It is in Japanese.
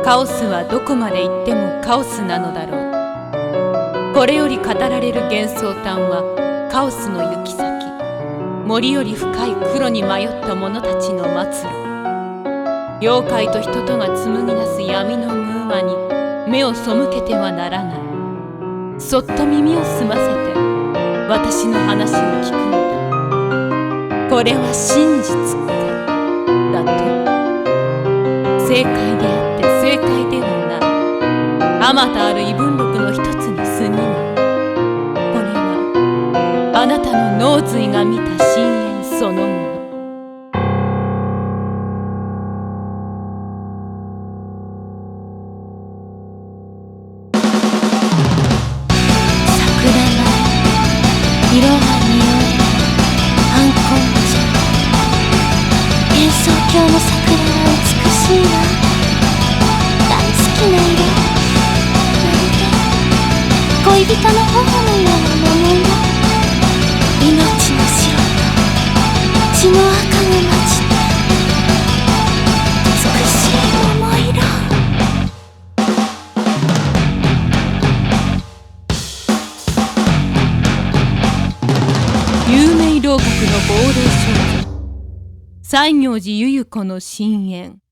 カオスはどこまで行ってもカオスなのだろう。これより語られる幻想譚はカオスの行き先、森より深い黒に迷った者たちの末路。妖怪と人とが紡ぎ出す闇のムーアに目を背けてはならない。そっと耳を澄ませて私の話を聞くのだ。これは真実かだと。正解であって正解ではない。あまたある異文録の一つに過ぎない。これはあなたの脳髄が見た深淵そのもの。 いろはにおえ反抗茶。幻想郷の桜は美しいわ。大好きな色。まるで恋人の頬のような桃色。命の白と血の赤が混じった美しい桃色。 有名楼閣の亡霊少女西行寺ゆゆ子の深淵。